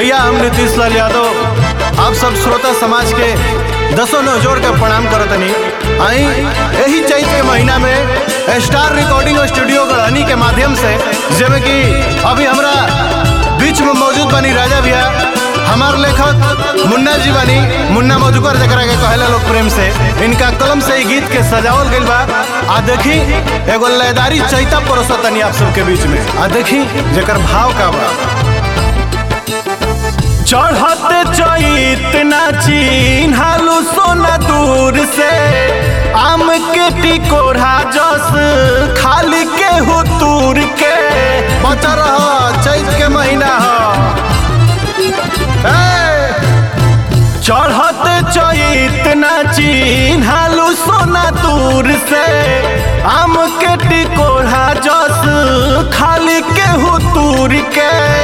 भैया हम नीतीश लाल यादव आप सब श्रोता समाज के दसों नौजोर के प्रणाम करतनी। आई यही चैत के महीना में स्टार रिकॉर्डिंग स्टूडियो गढ़नी के माध्यम से जेमे कि अभी हमरा बीच में मौजूद बनी राजा भैया, हमार लेखक मुन्ना जी बनी, मुन्ना मधुकर जकरा के कहला लोग प्रेम से, इनका कलम से गीत के सजावल गइल बा। आ देखी एगो लयदारी चैता परोसतनी आप सबके बीच में। आ देखी जेकर भाव का बा। चढ़ते चैत नाची हालू सोना दूर से, आम के टिकोढ़ा जस खाली के हुतूर के। बचा रह चैत के महीना चढ़ते चैत नाची हालू सोना दूर से, आम के टिकोढ़ा जस खाली के हुतूर के।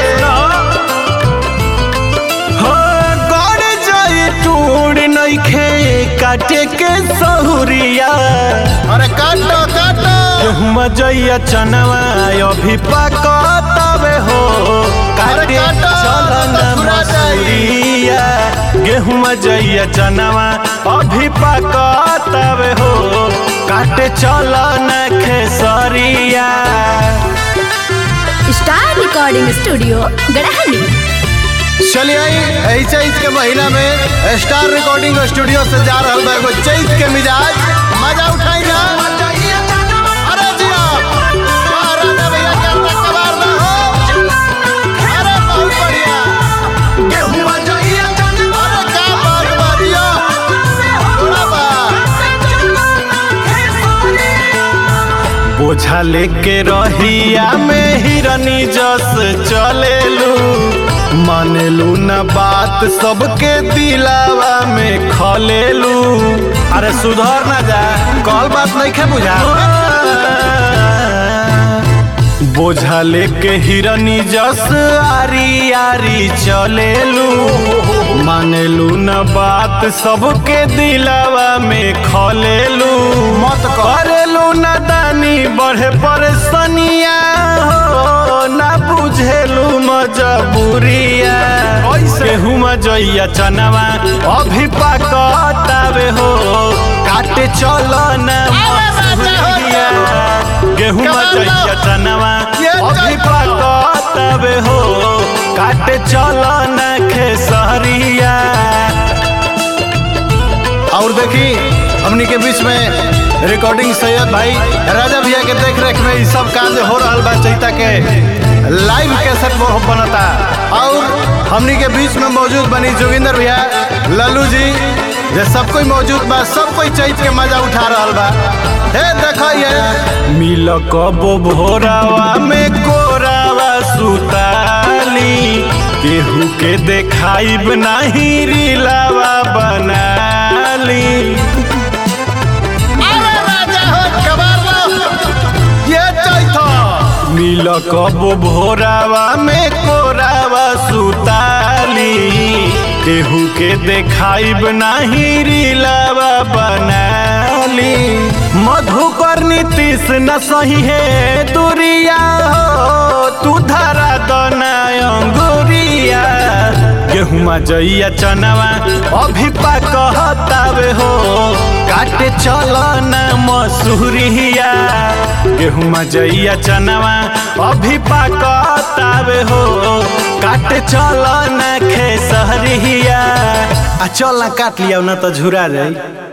काटे के सहुरिया अरे काटो काटो गेहूं जइया चनवा अभी पकतवे हो। काटे चलन मसूरिया गेहूं जइया चनवा अभी पकतवे हो। काटे चलन खेसरिया। स्टार रिकॉर्डिंग स्टूडियो गढ़नी। चलिए आई चैत के महीना में स्टार रिकॉर्डिंग स्टूडियो से जा रहा बा एगो चैत के मिजाज मजा उठाई ना। अरे जिया राजा भैया करना कबार ना हो। अरे बहुत बढ़िया गेहूं जइया चनवा। अरे क्या बात बादिया थोड़ा बा बोझा लेके रहिया में हिरनी जस चलेलू। मानेलू न बात सबके दिलावा में खलेलू। अरे सुधर ना जा कॉल बात नहीं खे बुझा। बोझा लेके हिरनी जस आरी आरी चलेलू। मानेलू न बात सबके दिलावा में खलेलू। मत करेलू न दानी बढ़े परेशानिया हो। ना बुझेलू मजबूरिया गेहूं जइया चनवा अभी पकतावे हो। काटे चलो न मसूरिया गेहूं जइया चनवा अभी पकतावे हो। काटे चलो न खेसरिया। और देखी हमनी के बीच में रिकॉर्डिंग सैयद भाई राजा भैया के देख रेख में सब कार्य हो रहा बा। चैता के लाइव कैसेट वो बनता। और हमनी के बीच में मौजूद बनी जोगिंदर भैया, लल्लू जी, जे सब कोई मौजूद बा। सब कोई चैत के मजा उठा रहा बा। हे देखो ये मिल कबो भोरावा में कोरावा सुताली। केहू के देखाइब नाही रीलावा बनाली। मिल कबो भोरावा में कोरावा सुताली। केहू के देखाइब नाही रीलावा बनाली। मधुकर नीतीश न सही है दूरिया हो। तू धरा दना अंगूरिया गेहूं जइया चनवा अभी पकतावे हो। काटे चलो न मसूरिया गेहूं जइया चनवा अभी पकतावे हो। काटे चलो न खेसरिया। आ चल ना काट लिया ना तो झुरा जाई।